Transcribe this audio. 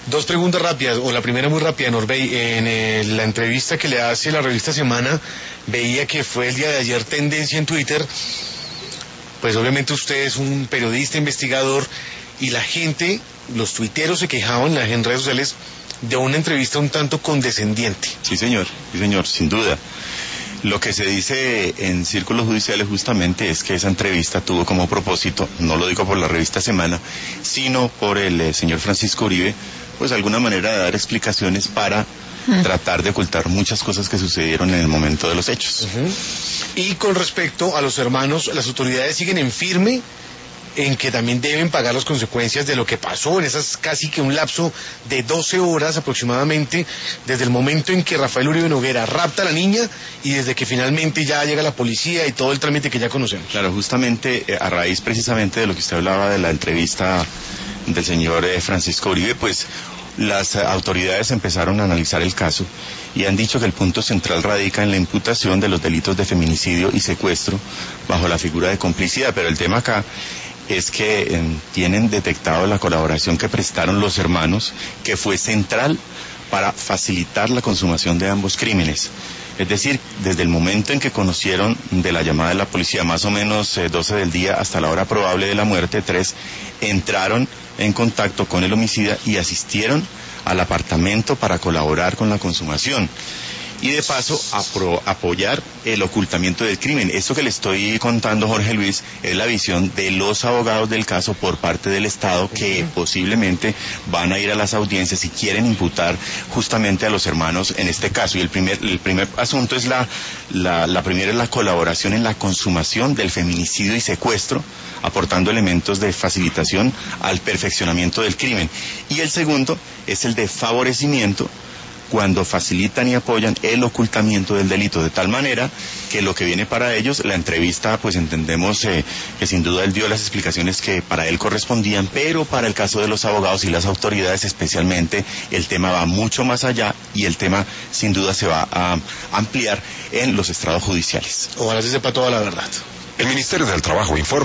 Dos preguntas rápidas, o la primera muy rápida, Norbey. En la entrevista que le hace la revista Semana, veía que fue el día de ayer tendencia en Twitter. Pues obviamente usted es un periodista, investigador, y la gente, los tuiteros se quejaban en redes sociales de una entrevista un tanto condescendiente. Sí, señor, sin duda. Lo que se dice en círculos judiciales justamente es que esa entrevista tuvo como propósito, no lo digo por la revista Semana, sino por el señor Francisco Uribe, pues de alguna manera de dar explicaciones para tratar de ocultar muchas cosas que sucedieron en el momento de los hechos. Y con respecto a los hermanos, las autoridades siguen en firme en que también deben pagar las consecuencias de lo que pasó en esas casi que un lapso de 12 horas aproximadamente, desde el momento en que Rafael Uribe Noguera rapta a la niña y desde que finalmente ya llega la policía y todo el trámite que ya conocemos. Claro, justamente a raíz precisamente de lo que usted hablaba de la entrevista del señor Francisco Uribe, pues las autoridades empezaron a analizar el caso y han dicho que el punto central radica en la imputación de los delitos de feminicidio y secuestro bajo la figura de complicidad, pero el tema acá es que tienen detectado la colaboración que prestaron los hermanos, que fue central para facilitar la consumación de ambos crímenes. Es decir, desde el momento en que conocieron de la llamada de la policía, más o menos 12 del día hasta la hora probable de la muerte, 3, entraron en contacto con el homicida y asistieron al apartamento para colaborar con la consumación. Y de paso apoyar el ocultamiento del crimen. Esto que le estoy contando, Jorge Luis, es la visión de los abogados del caso por parte del Estado, que posiblemente van a ir a las audiencias y quieren imputar justamente a los hermanos en este caso. Y el primer asunto es la primera es la colaboración en la consumación del feminicidio y secuestro, aportando elementos de facilitación al perfeccionamiento del crimen. Y el segundo es el de favorecimiento, cuando facilitan y apoyan el ocultamiento del delito, de tal manera que lo que viene para ellos, la entrevista, pues entendemos que sin duda él dio las explicaciones que para él correspondían, pero para el caso de los abogados y las autoridades especialmente, el tema va mucho más allá y el tema sin duda se va a ampliar en los estrados judiciales. Ojalá se sepa toda la verdad. El Ministerio del Trabajo informa.